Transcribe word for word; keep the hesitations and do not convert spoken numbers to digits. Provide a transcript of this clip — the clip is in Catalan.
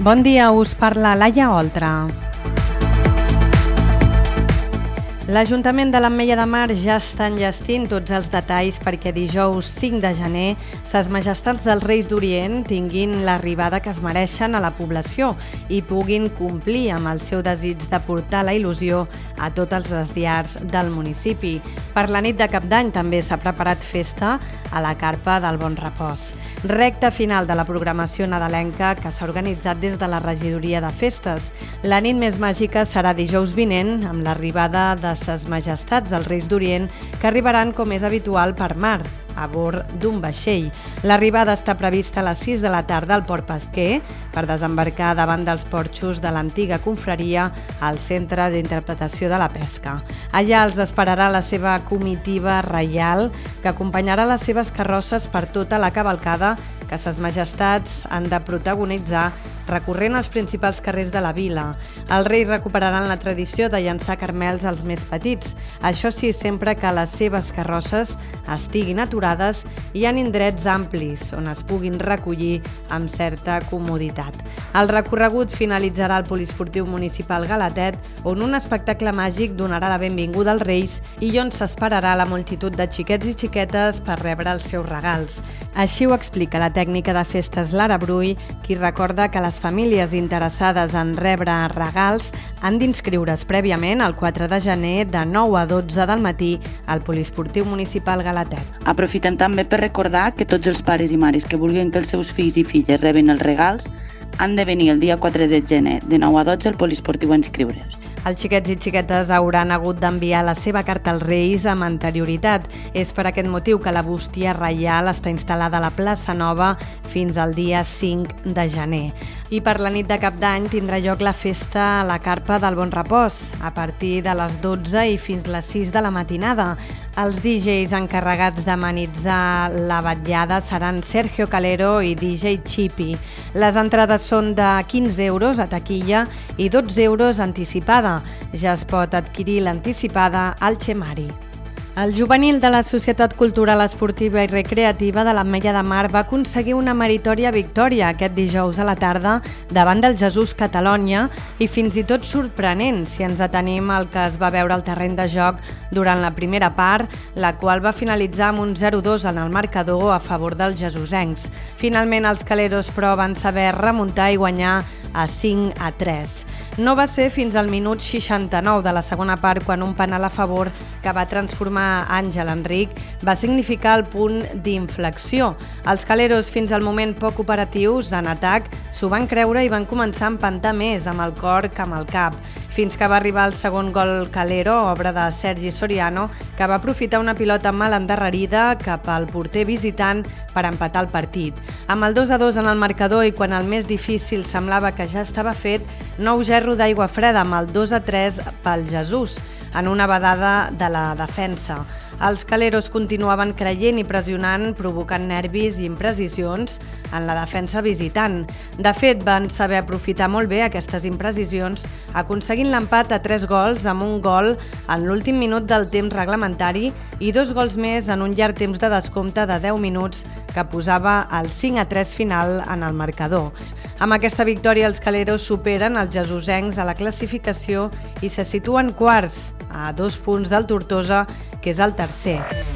Bon dia, us parla Laia Oltra. L'Ajuntament de l'Ametlla de Mar ja està enllestint tots els detalls perquè dijous cinc de gener ses majestats dels Reis d'Orient tinguin l'arribada que es mereixen a la població i puguin complir amb el seu desig de portar la il·lusió a totes les llars del municipi. Per la nit de Cap d'Any també s'ha preparat festa a la carpa del Bon Repòs. Recta final de la programació nadalenca que s'ha organitzat des de la regidoria de festes. La nit més màgica serà dijous vinent amb l'arribada de ses majestats dels Reis d'Orient que arribaran com és habitual per mar, a bord d'un vaixell. L'arribada està prevista a les sis de la tarda al Port Pesquer per desembarcar davant dels porxos de l'antiga confraria al Centre d'Interpretació de la Pesca. Allà els esperarà la seva comitiva reial que acompanyarà les seves carrosses per tota la cavalcada que ses majestats han de protagonitzar recorrent els principals carrers de la vila. Els reis recuperaran la tradició de llançar carmels als més petits, això sí, sempre que les seves carrosses estiguin aturades i en indrets amplis on es puguin recollir amb certa comoditat. El recorregut finalitzarà al Poliesportiu Municipal Galatet, on un espectacle màgic donarà la benvinguda als reis i on s'esperarà la multitud de xiquets i xiquetes per rebre els seus regals. Així ho explica la tècnica de festes Lara Brull, qui recorda que les famílies interessades en rebre regals han d'inscriure's prèviament el quatre de gener de nou a dotze del matí al Poliesportiu Municipal Galatet. Aprofitem també per recordar que tots els pares i mares que vulguin que els seus fills i filles rebin els regals han de venir el dia quatre de gener de nou a dotze al Poliesportiu a inscriure's. Els xiquets i xiquetes hauran hagut d'enviar la seva carta als Reis amb anterioritat. És per aquest motiu que la bústia reial està instal·lada a la plaça Nova fins al dia cinc de gener. I per la nit de Cap d'Any tindrà lloc la festa a la carpa del Bon Repòs, a partir de les dotze i fins les sis de la matinada. Els D Js encarregats d'amenitzar la vetllada seran Sergio Calero i D J Chippy. Les entrades són de quinze euros a taquilla i dotze euros anticipada. Ja es pot adquirir l'anticipada al Xemari. El juvenil de la Societat Cultural Esportiva i Recreativa de l'Ametlla de Mar va aconseguir una meritòria victòria aquest dijous a la tarda davant del Jesús Catalònia i fins i tot sorprenent si ens atenim al que es va veure al terreny de joc durant la primera part, la qual va finalitzar amb un zero dos en el marcador a favor dels jesusencs. Finalment els caleros, però, van saber remuntar i guanyar a cinc a tres. No va ser fins al minut seixanta-nou de la segona part quan un penal a favor que va transformar Àngel Enric va significar el punt d'inflexió. Els caleros, fins al moment poc operatius en atac, s'ho van creure i van començar a empantar més amb el cor que amb el cap, fins que va arribar el segon gol Calero, obra de Sergi Soriano, que va aprofitar una pilota mal endarrerida cap al porter visitant per empatar el partit. Amb el dos a dos en el marcador i quan el més difícil semblava que ja estava fet, nou gerro d'aigua freda amb el dos a tres pel Jesús, en una badada de la defensa. Els caleros continuaven creient i pressionant, provocant nervis i imprecisions en la defensa visitant. De fet, van saber aprofitar molt bé aquestes imprecisions, aconseguint l'empat a tres gols amb un gol en l'últim minut del temps reglamentari i dos gols més en un llarg temps de descompte de deu minuts que posava el cinc a tres final en el marcador. Amb aquesta victòria, els caleros superen els jesusencs a la classificació i se situen quarts, a dos punts del Tortosa, que és el tercer.